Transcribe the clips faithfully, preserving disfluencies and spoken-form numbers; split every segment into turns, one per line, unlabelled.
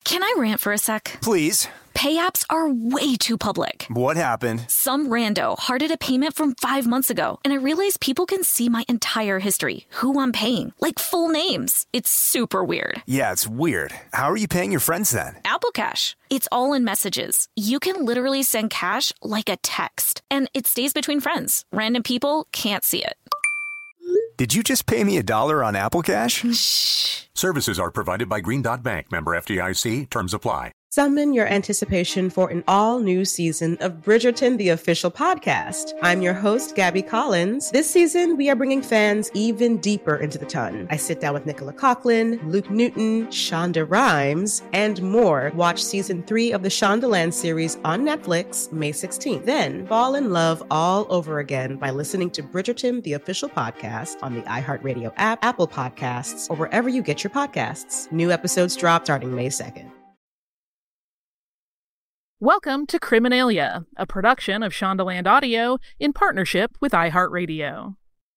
Can I rant for a sec?
Please.
Pay apps are way too public.
What happened?
Some rando hearted a payment from five months ago, and I realized people can see my entire history, who I'm paying, like full names. It's super weird.
Yeah, it's weird. How are you paying your friends then?
Apple Cash. It's all in messages. You can literally send cash like a text, and it stays between friends. Random people can't see it.
Did you just pay me a dollar on Apple Cash?
Shh.
Services are provided by Green Dot Bank. Member F D I C. Terms apply.
Summon your anticipation for an all-new season of Bridgerton, the official podcast. I'm your host, Gabby Collins. This season, we are bringing fans even deeper into the ton. I sit down with Nicola Coughlan, Luke Newton, Shonda Rhimes, and more. Watch season three of the Shondaland series on Netflix, May sixteenth. Then fall in love all over again by listening to Bridgerton, the official podcast on the iHeartRadio app, Apple Podcasts, or wherever you get your podcasts. New episodes drop starting May second.
Welcome to Criminalia, a production of Shondaland Audio in partnership with iHeartRadio.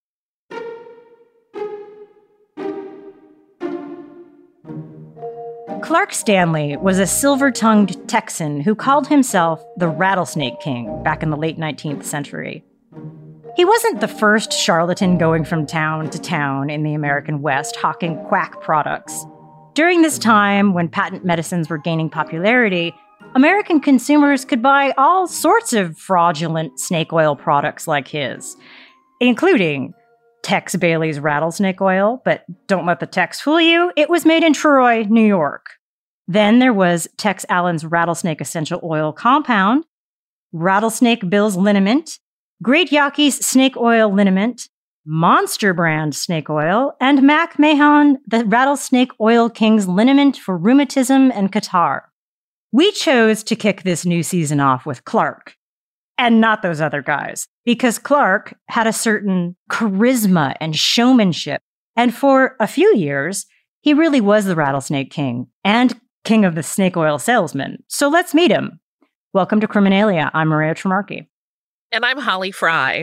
Clark Stanley was a silver-tongued Texan who called himself the Rattlesnake King back in the late nineteenth century. He wasn't the first charlatan going from town to town in the American West hawking quack products. During this time, when patent medicines were gaining popularity, American consumers could buy all sorts of fraudulent snake oil products like his, including Tex Bailey's rattlesnake oil, but don't let the Tex fool you, it was made in Troy, New York. Then there was Tex Allen's rattlesnake essential oil compound, Rattlesnake Bill's liniment, Great Yaki's snake oil liniment, Monster brand snake oil, and Mac Mahon, the Rattlesnake Oil King's liniment for rheumatism and catarrh. We chose to kick this new season off with Clark, and not those other guys, because Clark had a certain charisma and showmanship, and for a few years, he really was the Rattlesnake King, and king of the snake oil salesmen. So let's meet him. Welcome to Criminalia. I'm Maria Tremarchi.
And I'm Holly Fry.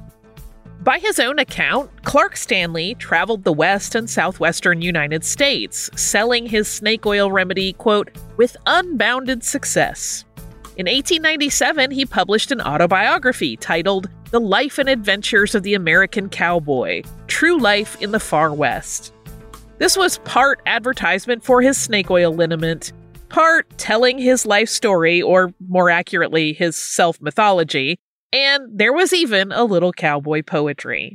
By his own account, Clark Stanley traveled the West and Southwestern United States, selling his snake oil remedy, quote, with unbounded success. In eighteen ninety-seven, he published an autobiography titled The Life and Adventures of the American Cowboy, True Life in the Far West. This was part advertisement for his snake oil liniment, part telling his life story, or more accurately, his self-mythology, and there was even a little cowboy poetry.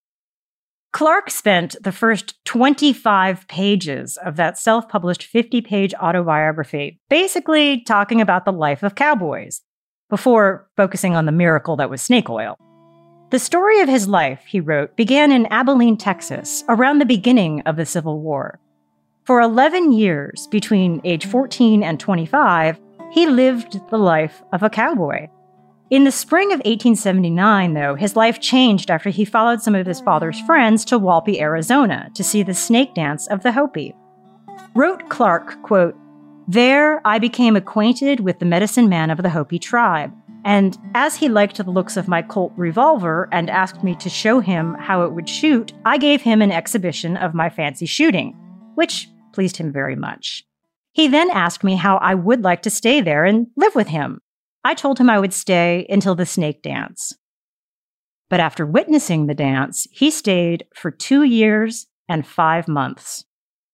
Clark spent the first twenty-five pages of that self-published fifty-page autobiography basically talking about the life of cowboys, before focusing on the miracle that was snake oil. The story of his life, he wrote, began in Abilene, Texas, around the beginning of the Civil War. For eleven years, between age fourteen and twenty-five, he lived the life of a cowboy. In the spring of eighteen seventy-nine, though, his life changed after he followed some of his father's friends to Walpi, Arizona, to see the snake dance of the Hopi. Wrote Clark, quote, "There I became acquainted with the medicine man of the Hopi tribe, and as he liked the looks of my Colt revolver and asked me to show him how it would shoot, I gave him an exhibition of my fancy shooting, which pleased him very much. He then asked me how I would like to stay there and live with him. I told him I would stay until the snake dance. But after witnessing the dance, he stayed for two years and five months."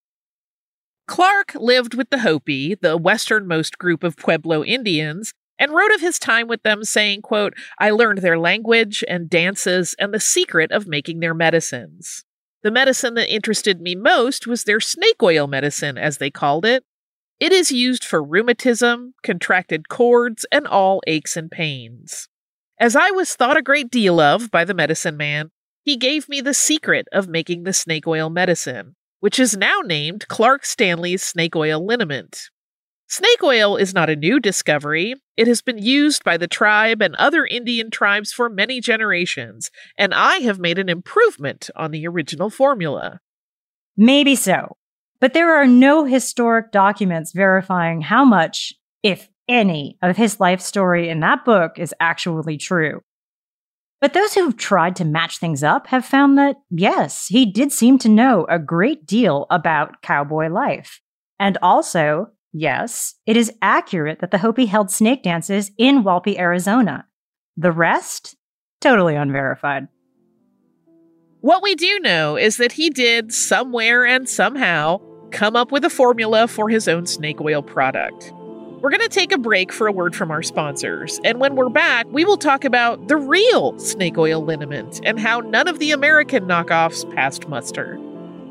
Clark lived with the Hopi, the westernmost group of Pueblo Indians, and wrote of his time with them saying, quote, "I learned their language and dances and the secret of making their medicines. The medicine that interested me most was their snake oil medicine, as they called it. It is used for rheumatism, contracted cords, and all aches and pains. As I was thought a great deal of by the medicine man, he gave me the secret of making the snake oil medicine, which is now named Clark Stanley's snake oil liniment. Snake oil is not a new discovery. It has been used by the tribe and other Indian tribes for many generations, and I have made an improvement on the original formula."
Maybe so. But there are no historic documents verifying how much, if any, of his life story in that book is actually true. But those who've tried to match things up have found that, yes, he did seem to know a great deal about cowboy life, and also Yes, it is accurate that the Hopi held snake dances in Walpi, Arizona. The rest? Totally unverified.
What we do know is that he did, somewhere and somehow, come up with a formula for his own snake oil product. We're going to take a break for a word from our sponsors, and when we're back, we will talk about the real snake oil liniment and how none of the American knockoffs passed muster.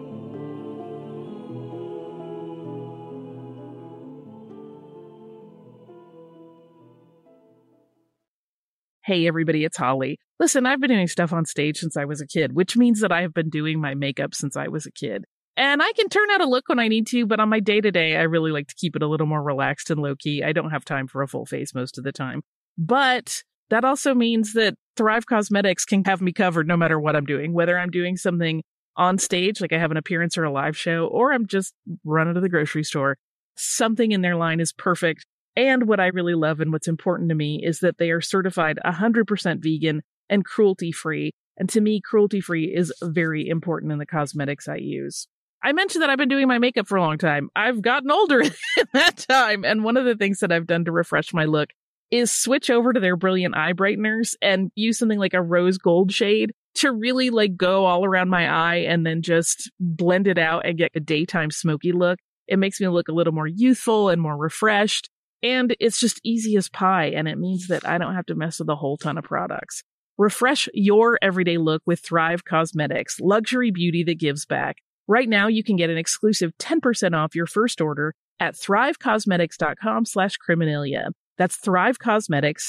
Hey everybody, it's Holly. Listen, I've been doing stuff on stage since I was a kid, which means that I've been doing my makeup since I was a kid. And I can turn out a look when I need to, but on my day-to-day, I really like to keep it a little more relaxed and low-key. I don't have time for a full face most of the time. But that also means that Thrive Causemetics can have me covered no matter what I'm doing, whether I'm doing something on stage, like I have an appearance or a live show, or I'm just running to the grocery store. Something in their line is perfect. And what I really love and what's important to me is that they are certified one hundred percent vegan and cruelty-free. And to me, cruelty-free is very important in the cosmetics I use. I mentioned that I've been doing my makeup for a long time. I've gotten older in that time. And one of the things that I've done to refresh my look is switch over to their brilliant eye brighteners and use something like a rose gold shade to really like go all around my eye and then just blend it out and get a daytime smoky look. It makes me look a little more youthful and more refreshed. And it's just easy as pie, and it means that I don't have to mess with a whole ton of products. Refresh your everyday look with Thrive Causemetics, luxury beauty that gives back. Right now, you can get an exclusive ten percent off your first order at thrivecosmetics.com slash criminalia. That's Thrive Causemetics,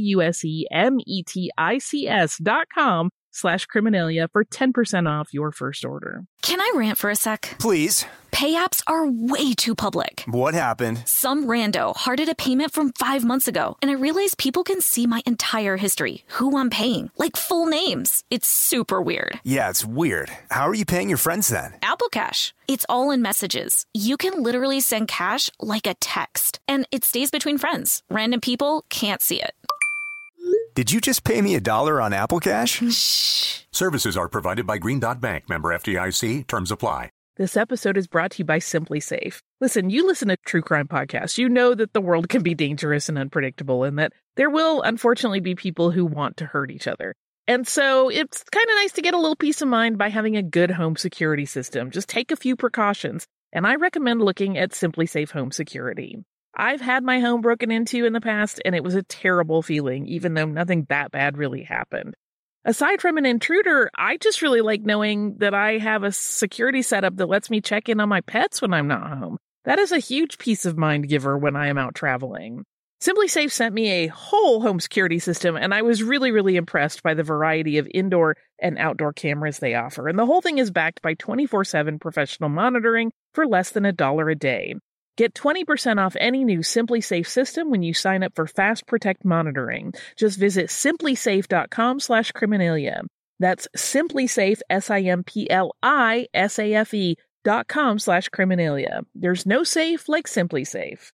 C-A-U-S-E-M-E-T-I-C-S dot com slash criminalia for ten percent off your first order.
Can I rant for a sec?
Please.
Pay apps are way too public.
What happened?
Some rando hearted a payment from five months ago, and I realized people can see my entire history, who I'm paying, like full names. It's super weird.
Yeah, it's weird. How are you paying your friends then?
Apple Cash. It's all in messages. You can literally send cash like a text, and it stays between friends. Random people can't see it.
Did you just pay me a dollar on Apple Cash?
Shh.
Services are provided by Green Dot Bank, member F D I C. Terms apply.
This episode is brought to you by Simply Safe. Listen, you listen to true crime podcasts. You know that the world can be dangerous and unpredictable and that there will, unfortunately, be people who want to hurt each other. And so it's kind of nice to get a little peace of mind by having a good home security system. Just take a few precautions, and I recommend looking at Simply Safe Home Security. I've had my home broken into in the past, and it was a terrible feeling, even though nothing that bad really happened. Aside from an intruder, I just really like knowing that I have a security setup that lets me check in on my pets when I'm not home. That is a huge peace of mind giver when I am out traveling. Simply Safe sent me a whole home security system, and I was really, really impressed by the variety of indoor and outdoor cameras they offer. And the whole thing is backed by twenty-four seven professional monitoring for less than a dollar a day. Get twenty percent off any new Simply Safe system when you sign up for Fast Protect monitoring. Just visit simplysafe.com slash criminalia. That's simplysafe, S I M P L I S A F E dot com slash criminalia. There's no safe like Simply Safe.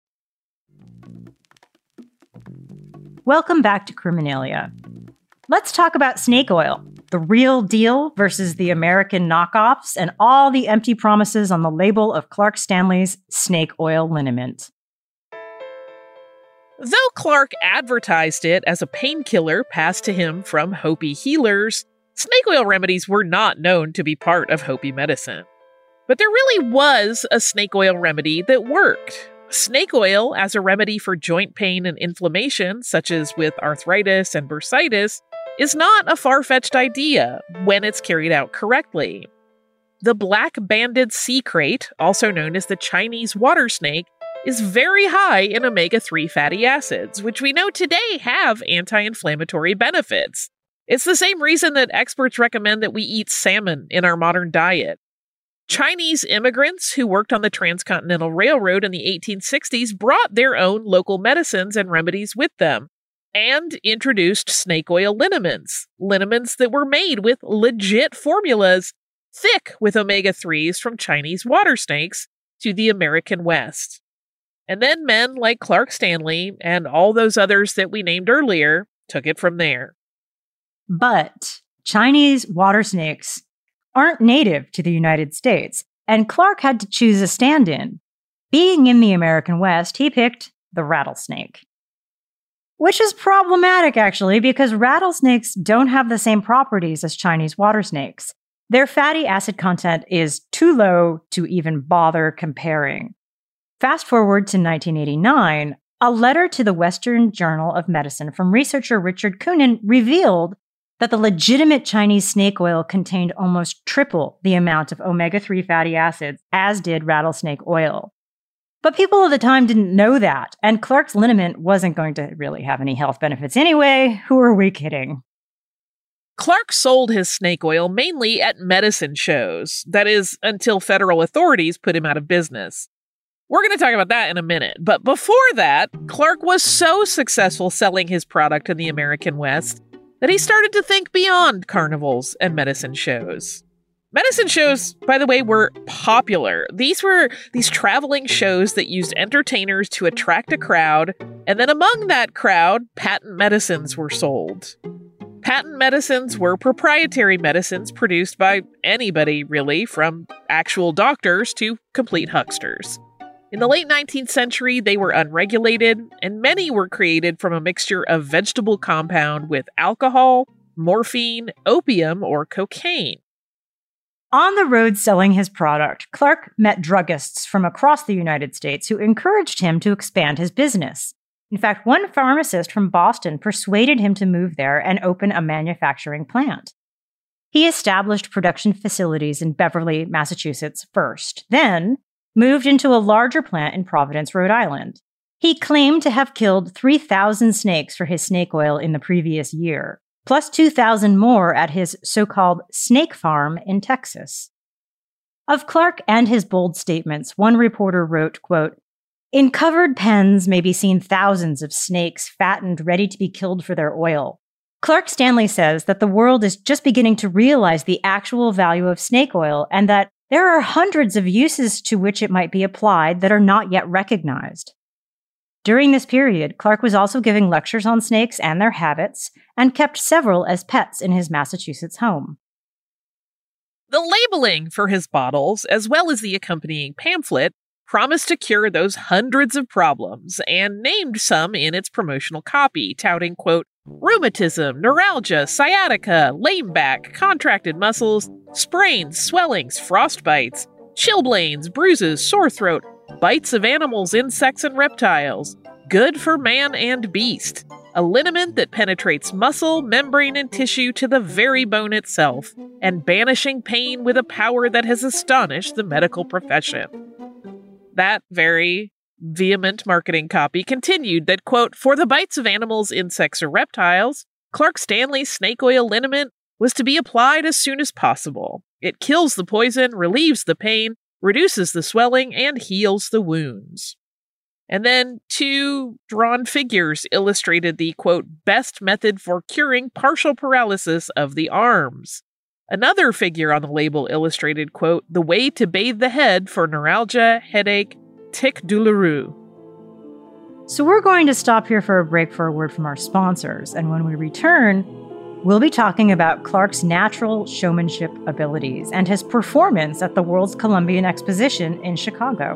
Welcome back to Criminalia. Let's talk about snake oil, the real deal versus the American knockoffs, and all the empty promises on the label of Clark Stanley's snake oil liniment.
Though Clark advertised it as a painkiller passed to him from Hopi healers, snake oil remedies were not known to be part of Hopi medicine. But there really was a snake oil remedy that worked. Snake oil as a remedy for joint pain and inflammation, such as with arthritis and bursitis, is not a far-fetched idea when it's carried out correctly. The black-banded sea crate, also known as the Chinese water snake, is very high in omega three fatty acids, which we know today have anti-inflammatory benefits. It's the same reason that experts recommend that we eat salmon in our modern diet. Chinese immigrants who worked on the Transcontinental Railroad in the eighteen sixties brought their own local medicines and remedies with them, and introduced snake oil liniments, liniments that were made with legit formulas, thick with omega threes from Chinese water snakes to the American West. And then men like Clark Stanley and all those others that we named earlier took it from there.
But Chinese water snakes aren't native to the United States, and Clark had to choose a stand-in. Being in the American West, he picked the rattlesnake. Which is problematic, actually, because rattlesnakes don't have the same properties as Chinese water snakes. Their fatty acid content is too low to even bother comparing. Fast forward to nineteen eighty-nine, a letter to the Western Journal of Medicine from researcher Richard Kunin revealed that the legitimate Chinese snake oil contained almost triple the amount of omega three fatty acids as did rattlesnake oil. But people at the time didn't know that, and Clark's liniment wasn't going to really have any health benefits anyway. Who are we kidding?
Clark sold his snake oil mainly at medicine shows. That is, until federal authorities put him out of business. We're going to talk about that in a minute. But before that, Clark was so successful selling his product in the American West that he started to think beyond carnivals and medicine shows. Medicine shows, by the way, were popular. These were these traveling shows that used entertainers to attract a crowd, and then among that crowd, patent medicines were sold. Patent medicines were proprietary medicines produced by anybody, really, from actual doctors to complete hucksters. In the late nineteenth century, they were unregulated, and many were created from a mixture of vegetable compound with alcohol, morphine, opium, or cocaine.
On the road selling his product, Clark met druggists from across the United States who encouraged him to expand his business. In fact, one pharmacist from Boston persuaded him to move there and open a manufacturing plant. He established production facilities in Beverly, Massachusetts first, then moved into a larger plant in Providence, Rhode Island. He claimed to have killed three thousand snakes for his snake oil in the previous year, plus two thousand more at his so-called snake farm in Texas. Of Clark and his bold statements, one reporter wrote, quote, "In covered pens may be seen thousands of snakes fattened, ready to be killed for their oil." Clark Stanley says that the world is just beginning to realize the actual value of snake oil and that there are hundreds of uses to which it might be applied that are not yet recognized. During this period, Clark was also giving lectures on snakes and their habits and kept several as pets in his Massachusetts home.
The labeling for his bottles, as well as the accompanying pamphlet, promised to cure those hundreds of problems and named some in its promotional copy, touting, quote, rheumatism, neuralgia, sciatica, lame back, contracted muscles, sprains, swellings, frostbites, chilblains, bruises, sore throat, bites of animals, insects, and reptiles. Good for man and beast. A liniment that penetrates muscle, membrane, and tissue to the very bone itself, and banishing pain with a power that has astonished the medical profession. That very vehement marketing copy continued that, quote, for the bites of animals, insects, or reptiles, Clark Stanley's snake oil liniment was to be applied as soon as possible. It kills the poison, relieves the pain, reduces the swelling, and heals the wounds. And then two drawn figures illustrated the, quote, best method for curing partial paralysis of the arms. Another figure on the label illustrated, quote, the way to bathe the head for neuralgia, headache, tic douloureux.
So we're going to stop here for a break for a word from our sponsors, and when we return, we'll be talking about Clark's natural showmanship abilities and his performance at the World's Columbian Exposition in Chicago.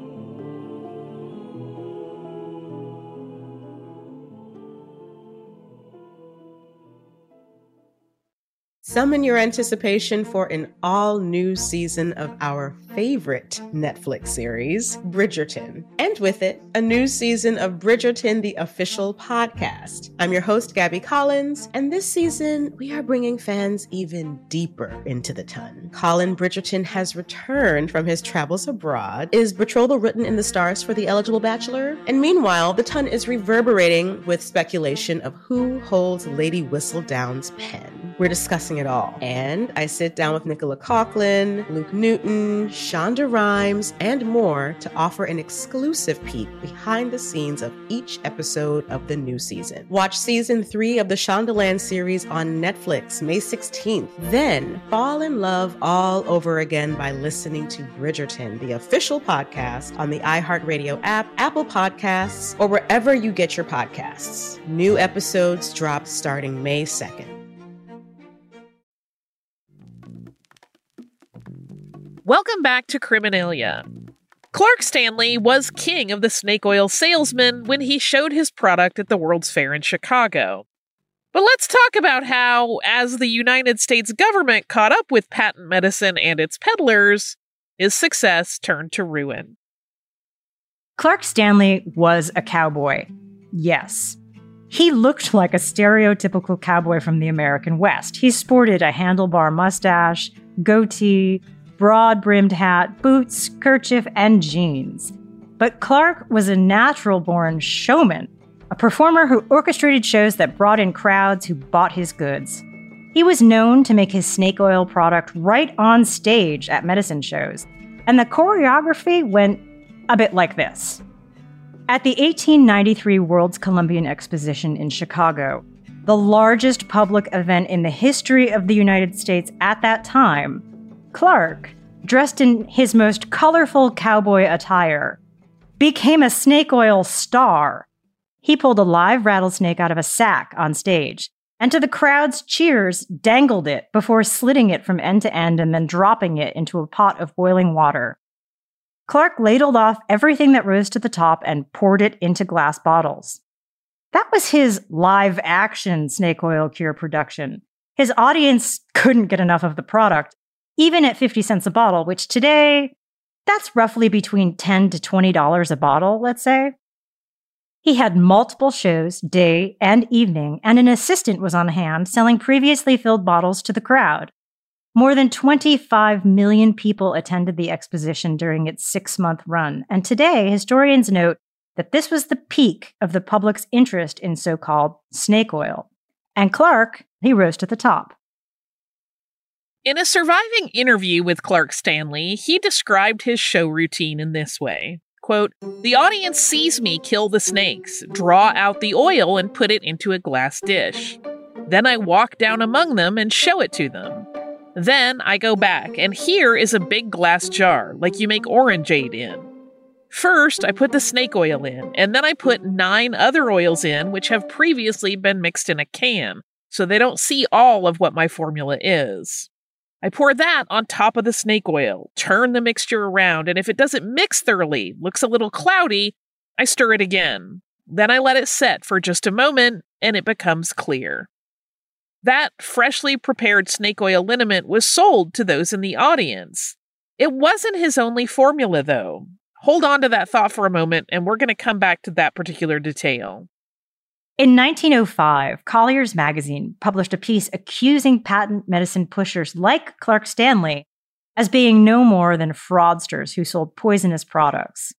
Summon your anticipation for an all-new season of our favorite Netflix series, Bridgerton. And with it, a new season of Bridgerton, the official podcast. I'm your host, Gabby Collins, and this season, we are bringing fans even deeper into the ton. Colin Bridgerton has returned from his travels abroad. Is betrothal written in the stars for the eligible bachelor? And meanwhile, the ton is reverberating with speculation of who holds Lady Whistledown's pen. We're discussing it all. And I sit down with Nicola Coughlan, Luke Newton, Shonda Rhimes, and more to offer an exclusive peek behind the scenes of each episode of the new season. Watch season three of the Shondaland series on Netflix May sixteenth. Then fall in love all over again by listening to Bridgerton, the official podcast on the iHeartRadio app, Apple Podcasts, or wherever you get your podcasts. New episodes drop starting May second.
Welcome back to Criminalia. Clark Stanley was king of the snake oil salesmen when he showed his product at the World's Fair in Chicago. But let's talk about how, as the United States government caught up with patent medicine and its peddlers, his success turned to ruin.
Clark Stanley was a cowboy. Yes. He looked like a stereotypical cowboy from the American West. He sported a handlebar mustache, goatee, broad-brimmed hat, boots, kerchief, and jeans. But Clark was a natural-born showman, a performer who orchestrated shows that brought in crowds who bought his goods. He was known to make his snake oil product right on stage at medicine shows, and the choreography went a bit like this. At the eighteen ninety-three World's Columbian Exposition in Chicago, the largest public event in the history of the United States at that time, Clark, dressed in his most colorful cowboy attire, became a snake oil star. He pulled a live rattlesnake out of a sack on stage, and to the crowd's cheers, dangled it before slitting it from end to end and then dropping it into a pot of boiling water. Clark ladled off everything that rose to the top and poured it into glass bottles. That was his live-action snake oil cure production. His audience couldn't get enough of the product, even at fifty cents a bottle, which today, that's roughly between ten to twenty dollars a bottle, let's say. He had multiple shows, day and evening, and an assistant was on hand selling previously filled bottles to the crowd. More than twenty-five million people attended the exposition during its six-month run, and today historians note that this was the peak of the public's interest in so-called snake oil. And Clark, he rose to the top.
In a surviving interview with Clark Stanley, he described his show routine in this way. Quote, "The audience sees me kill the snakes, draw out the oil, and put it into a glass dish. Then I walk down among them and show it to them. Then I go back, and here is a big glass jar, like you make orangeade in. First, I put the snake oil in, and then I put nine other oils in which have previously been mixed in a can, so they don't see all of what my formula is. I pour that on top of the snake oil, turn the mixture around, and if it doesn't mix thoroughly, looks a little cloudy, I stir it again. Then I let it set for just a moment, and it becomes clear." That freshly prepared snake oil liniment was sold to those in the audience. It wasn't his only formula, though. Hold on to that thought for a moment, and we're going to come back to that particular detail.
In nineteen oh five, Collier's magazine published a piece accusing patent medicine pushers like Clark Stanley as being no more than fraudsters who sold poisonous products.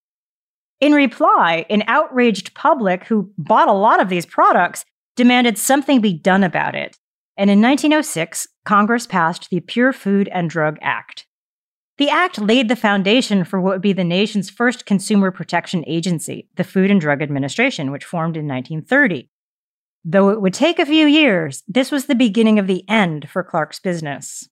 In reply, an outraged public who bought a lot of these products demanded something be done about it. And in nineteen oh six, Congress passed the Pure Food and Drug Act. The act laid the foundation for what would be the nation's first consumer protection agency, the Food and Drug Administration, which formed in nineteen thirty. Though it would take a few years, this was the beginning of the end for Clark's business.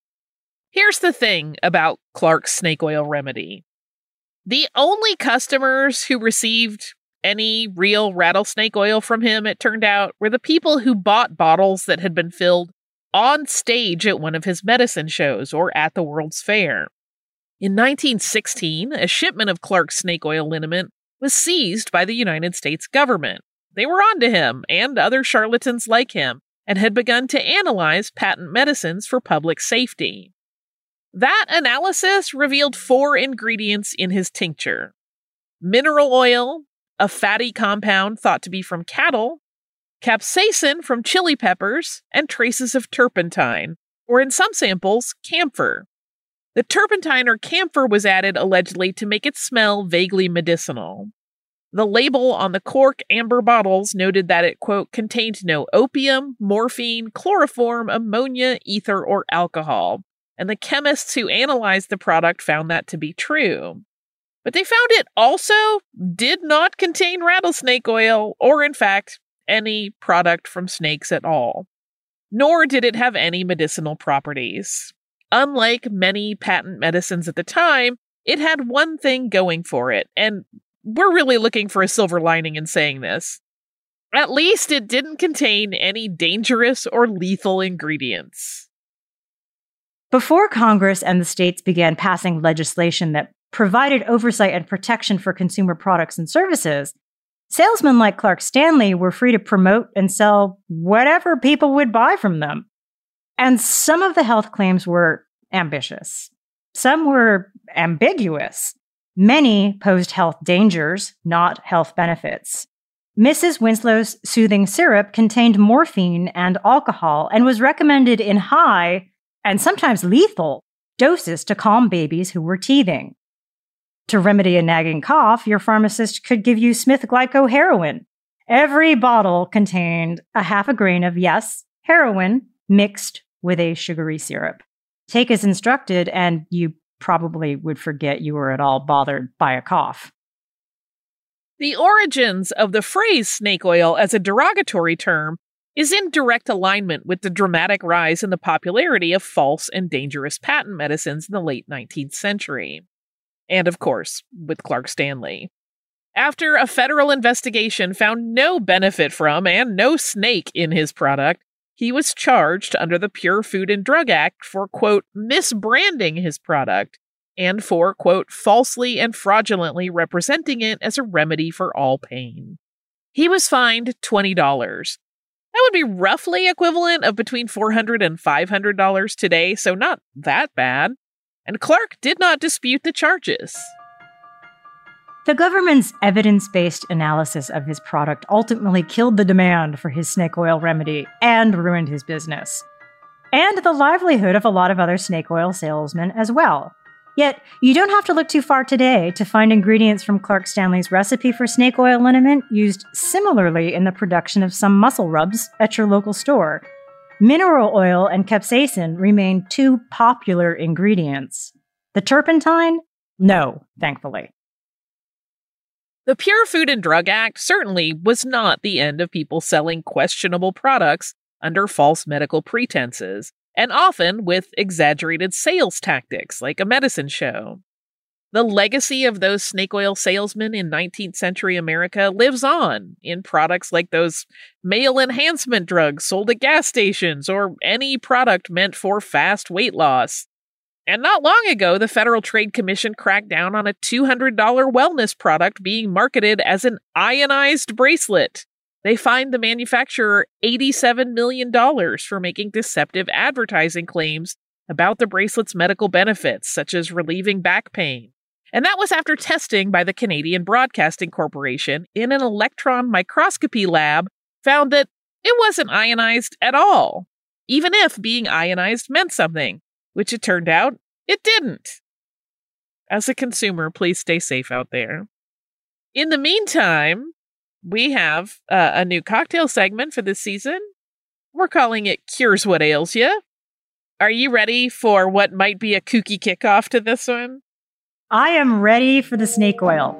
Here's the thing about Clark's snake oil remedy. The only customers who received any real rattlesnake oil from him, it turned out, were the people who bought bottles that had been filled on stage at one of his medicine shows or at the World's Fair. In nineteen sixteen, a shipment of Clark's snake oil liniment was seized by the United States government. They were onto him and other charlatans like him and had begun to analyze patent medicines for public safety. That analysis revealed four ingredients in his tincture: mineral oil, a fatty compound thought to be from cattle, capsaicin from chili peppers, and traces of turpentine, or in some samples, camphor. The turpentine or camphor was added allegedly to make it smell vaguely medicinal. The label on the cork amber bottles noted that it, quote, contained no opium, morphine, chloroform, ammonia, ether, or alcohol, and the chemists who analyzed the product found that to be true. But they found it also did not contain rattlesnake oil, or in fact, any product from snakes at all. Nor did it have any medicinal properties. Unlike many patent medicines at the time, it had one thing going for it, and we're really looking for a silver lining in saying this. At least it didn't contain any dangerous or lethal ingredients.
Before Congress and the states began passing legislation that provided oversight and protection for consumer products and services, salesmen like Clark Stanley were free to promote and sell whatever people would buy from them. And some of the health claims were ambitious. Some were ambiguous. Many posed health dangers, not health benefits. Missus Winslow's soothing syrup contained morphine and alcohol and was recommended in high, and sometimes lethal, doses to calm babies who were teething. To remedy a nagging cough, your pharmacist could give you Smith glycoheroin. Every bottle contained a half a grain of, yes, heroin mixed with a sugary syrup. Take as instructed, and you probably would forget you were at all bothered by a cough.
The origins of the phrase snake oil as a derogatory term is in direct alignment with the dramatic rise in the popularity of false and dangerous patent medicines in the late nineteenth century. And, of course, with Clark Stanley. After a federal investigation found no benefit from and no snake in his product, he was charged under the Pure Food and Drug Act for, quote, misbranding his product and for, quote, falsely and fraudulently representing it as a remedy for all pain. He was fined twenty dollars. That would be roughly equivalent of between four hundred dollars and five hundred dollars today, so not that bad. And Clark did not dispute the charges.
The government's evidence-based analysis of his product ultimately killed the demand for his snake oil remedy and ruined his business. And the livelihood of a lot of other snake oil salesmen as well. Yet, you don't have to look too far today to find ingredients from Clark Stanley's recipe for snake oil liniment used similarly in the production of some muscle rubs at your local store. Mineral oil and capsaicin remain two popular ingredients. The turpentine? No, thankfully.
The Pure Food and Drug Act certainly was not the end of people selling questionable products under false medical pretenses, and often with exaggerated sales tactics like a medicine show. The legacy of those snake oil salesmen in nineteenth century America lives on in products like those male enhancement drugs sold at gas stations or any product meant for fast weight loss. And not long ago, the Federal Trade Commission cracked down on a two hundred dollars wellness product being marketed as an ionized bracelet. They fined the manufacturer eighty-seven million dollars for making deceptive advertising claims about the bracelet's medical benefits, such as relieving back pain. And that was after testing by the Canadian Broadcasting Corporation in an electron microscopy lab found that it wasn't ionized at all, even if being ionized meant something, which it turned out it didn't. As a consumer, please stay safe out there. In the meantime, we have uh, a new cocktail segment for this season. We're calling it Cures What Ails Ya. Are you ready for what might be a kooky kickoff to this one?
I am ready for the snake oil.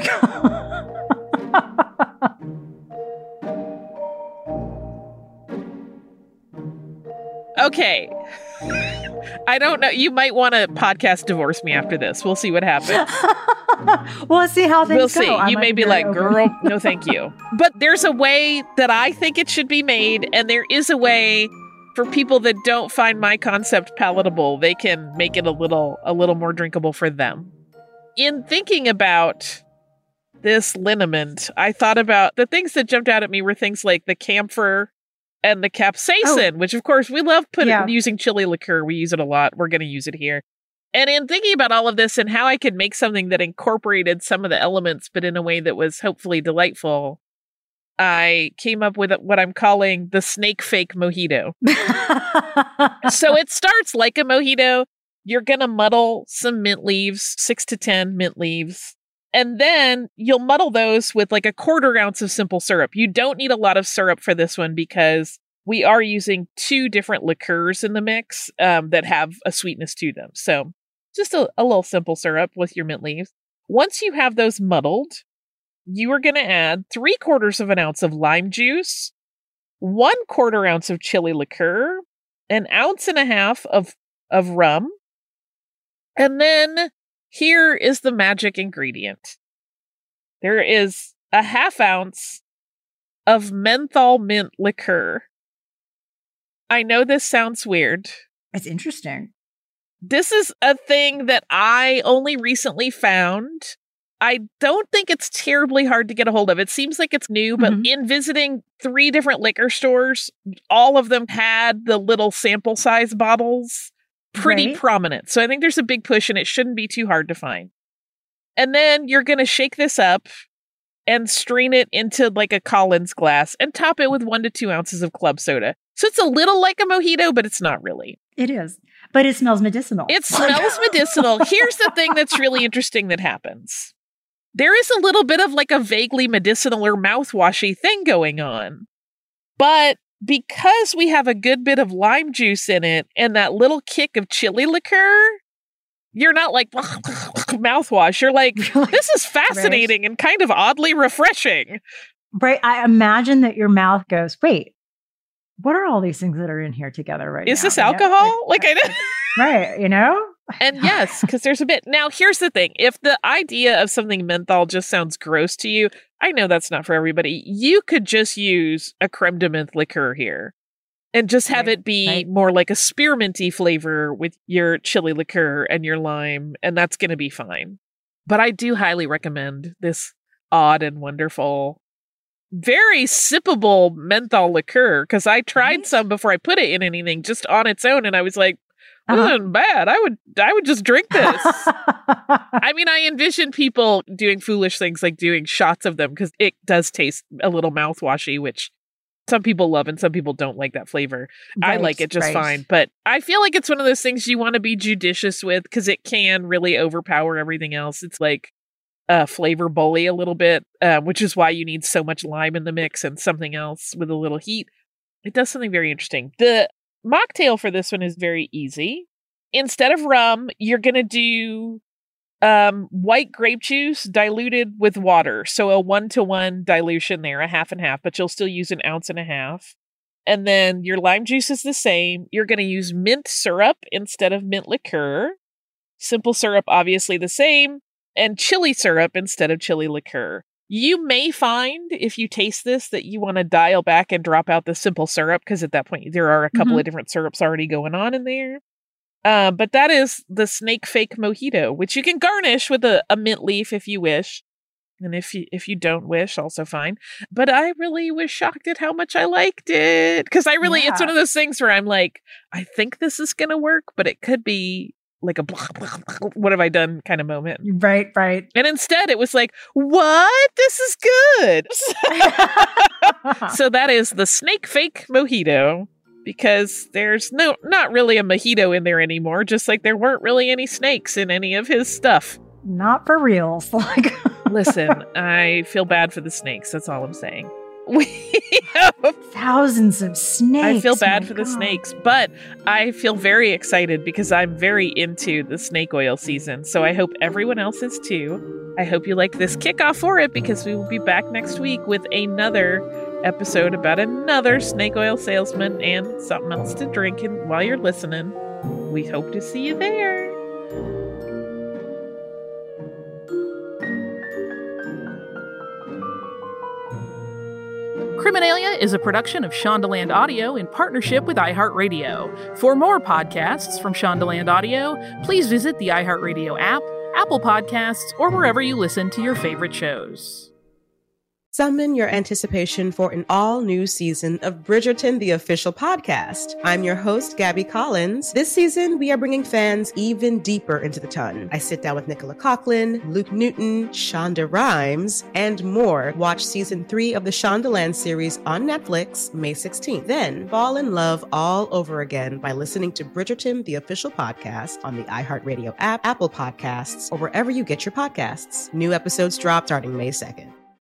Okay. I don't know. You might want to podcast divorce me after this. We'll see what happens.
We'll see how things
we'll
go.
see.
I
You may be like,
open.
girl, no thank you. But there's a way that I think it should be made, and there is a way for people that don't find my concept palatable. They can make it a little a little more drinkable for them. In thinking about this liniment, I thought about the things that jumped out at me were things like the camphor and the capsaicin, oh. which of course we love putting yeah. using chili liqueur. We use it a lot. We're going to use it here. And in thinking about all of this and how I could make something that incorporated some of the elements, but in a way that was hopefully delightful, I came up with what I'm calling the snake fake mojito. So it starts like a mojito. You're going to muddle some mint leaves, six to ten mint leaves. And then you'll muddle those with like a quarter ounce of simple syrup. You don't need a lot of syrup for this one because we are using two different liqueurs in the mix um, that have a sweetness to them. So just a, a little simple syrup with your mint leaves. Once you have those muddled, you are going to add three quarters of an ounce of lime juice, one quarter ounce of chili liqueur, an ounce and a half of, of rum. And then here is the magic ingredient. There is a half ounce of menthol mint liqueur. I know this sounds weird.
It's interesting.
This is a thing that I only recently found. I don't think it's terribly hard to get a hold of. It seems like it's new, but mm-hmm. in visiting three different liquor stores, all of them had the little sample size bottles pretty right. prominent. So I think there's a big push and it shouldn't be too hard to find. And then you're going to shake this up and strain it into like a Collins glass and top it with one to two ounces of club soda. So it's a little like a mojito, but it's not really.
It is. But it smells medicinal.
It smells medicinal. Here's the thing that's really interesting that happens. There is a little bit of like a vaguely medicinal or mouthwashy thing going on. But because we have a good bit of lime juice in it and that little kick of chili liqueur, you're not like mouthwash. You're like, this is fascinating right. and kind of oddly refreshing.
Right. I imagine that your mouth goes, wait, what are all these things that are in here together right
is
now?
Is this alcohol? Like, like I know.
Right. You know?
And yes, because there's a bit. Now, here's the thing. If the idea of something menthol just sounds gross to you, I know that's not for everybody. You could just use a creme de menthe liqueur here and just have right, it be right. more like a spearminty flavor with your chili liqueur and your lime, and that's going to be fine. But I do highly recommend this odd and wonderful, very sippable menthol liqueur, because I tried right. some before I put it in anything just on its own, and I was like, this uh-huh. isn't bad. I would I would just drink this. I mean, I envision people doing foolish things like doing shots of them because it does taste a little mouthwashy, which some people love and some people don't like that flavor. Right, I like it just right. fine. But I feel like it's one of those things you want to be judicious with because it can really overpower everything else. It's like a flavor bully a little bit, uh, which is why you need so much lime in the mix and something else with a little heat. It does something very interesting. The mocktail for this one is very easy. Instead of rum, you're going to do um, white grape juice diluted with water. So a one-to-one dilution there, a half and half, but you'll still use an ounce and a half. And then your lime juice is the same. You're going to use mint syrup instead of mint liqueur. Simple syrup, obviously the same. And chili syrup instead of chili liqueur. You may find, if you taste this, that you want to dial back and drop out the simple syrup, because at that point, there are a couple mm-hmm. of different syrups already going on in there. Uh, but that is the Snake Fake Mojito, which you can garnish with a, a mint leaf if you wish. And if you if you don't wish, also fine. But I really was shocked at how much I liked it. Because I really, yeah. it's one of those things where I'm like, I think this is going to work, but it could be like a blah, blah, blah, what have I done kind of moment.
Right, right.
And instead it was like, what? This is good. So that is the Snake Fake Mojito, because there's no not really a mojito in there anymore, just like there weren't really any snakes in any of his stuff.
Not for reals. Like
Listen, I feel bad for the snakes. That's all I'm saying. We have
thousands of snakes.
I feel bad
My
for
God.
the snakes, but I feel very excited because I'm very into the snake oil season. So I hope everyone else is too. I hope you like this kickoff for it, because we will be back next week with another episode about another snake oil salesman and something else to drink. And while you're listening, we hope to see you there. Criminalia is a production of Shondaland Audio in partnership with iHeartRadio. For more podcasts from Shondaland Audio, please visit the iHeartRadio app, Apple Podcasts, or wherever you listen to your favorite shows.
Summon your anticipation for an all-new season of Bridgerton, the official podcast. I'm your host, Gabby Collins. This season, we are bringing fans even deeper into the ton. I sit down with Nicola Coughlan, Luke Newton, Shonda Rhimes, and more. Watch season three of the Shondaland series on Netflix May sixteenth. Then fall in love all over again by listening to Bridgerton, the official podcast on the iHeartRadio app, Apple Podcasts, or wherever you get your podcasts. New episodes drop starting May second.